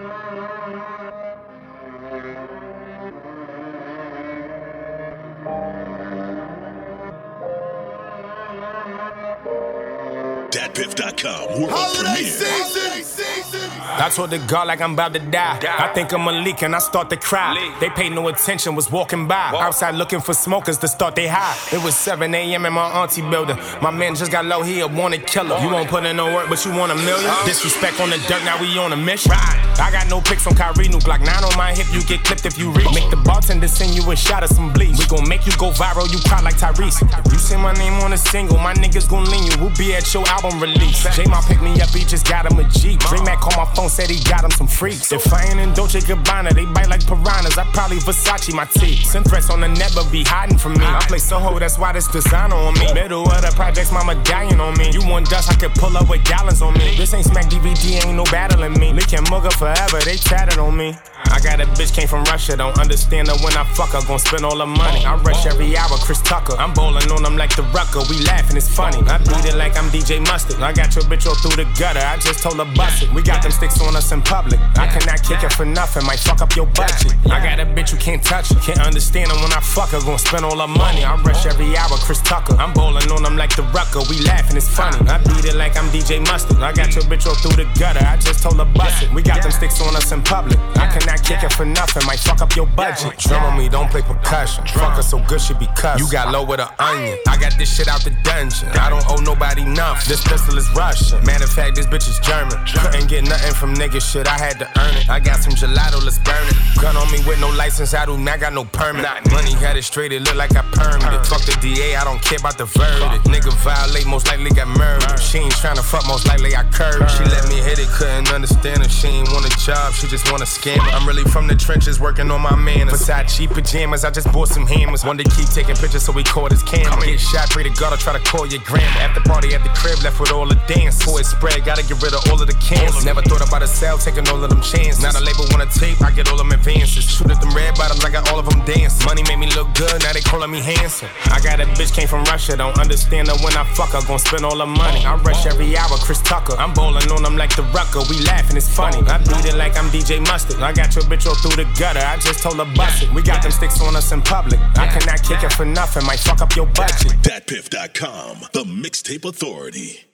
DatPiff.com world premiere. I told the God like I'm about to die. I think I'm a leak and I start to cry. They paid no attention, was walking by. Outside looking for smokers to start they high. It was 7 a.m. in my auntie building. My man just got low, he a wanted killer. You won't put in no work, but you want $1 million. Disrespect on the dirt, now we on a mission. I got no pics on Kyrie, new Glock 9 on my hip. You get clipped if you reach. Make the bartender send you a shot of some bleach. We gon' make you go viral, you cry like Tyrese. If you say my name on a single, my niggas gon' lean you. We'll be at your album release. J-Ma picked me up, he just got him a Jeep. Dream-Mac called my phone, said he got him some freaks. If I ain't in Dolce Gabbana, they bite like piranhas. I probably Versace my teeth. Send threats on the net, but be hiding from me. I play Soho, that's why this designer on me. Middle of the projects, mama dying on me. You want dust, I could pull up with gallons on me. This ain't Smack DVD, ain't no battling me. Leak and mugger forever, they tatted on me. I got a bitch came from Russia, don't understand her when I fuck her. Gon' spend all the money. I rush every hour, Chris Tucker. I'm bowling on them like the Rucker. We laughing, it's funny. I beat it like I'm DJ Mustard. I got your bitch all through the gutter. I just told her bust it. We got them sticks on us in public. I cannot kick her for nothing. Might fuck up your budget. I got a bitch you can't touch. Can't understand her when I fuck her. Gon' spend all her money. I rush every hour, Chris Tucker. I'm bowling on them like the Rucker. We laughing, it's funny. I beat it like I'm DJ Mustard. I got your bitch all through the gutter. I just told her bust it. We got them sticks on us in public. I cannot kick her for nothing. Might fuck up your budget. Drum on me, don't play percussion. Fuck her so good she be cussed. You got low with an onion. I got this shit out the dungeon. I don't owe nobody nothing. This pistol is Russian. Matter of fact, this bitch is German. Couldn't get nothing from nigga shit. I had to earn it. I got some gelato, let's burn it. Gun on me with no license. I do not got no permit. Money had it straight. It look like I permed it. Fuck the DA. I don't care about the verdict. Nigga violate, most likely got murdered. She ain't tryna fuck, most likely I curved. She let me hit it, couldn't understand her. She ain't want a job, she just want a scammer. I'm really from the trenches, working on my manners. Versace pajamas, I just bought some hammers. Wanted to keep taking pictures, so we caught his camera. Get shot, pray to God, I'll try to call your grandma. After party at the crib, left with all the dance. Pour it spread, gotta get rid of all of the cans. Never thought about a cell, taking all of them chances. Now the label wanna tape, I get all them advances. Shoot at them red bottoms, I got all of them dancing. Money made me look good, now they calling me handsome. I got a bitch came from Russia, don't understand her when I fuck her. Gon' spend all her money. I rush every hour, Chris Tucker. I'm bowling on them like the Rucker. We laughing, it's funny. I beat it like I'm DJ Mustard. I got your bitch all through the gutter. I just told her bust it. We got them sticks on us in public. I cannot kick her for nothing. Might fuck up your budget. DatPiff.com, the mixtape authority.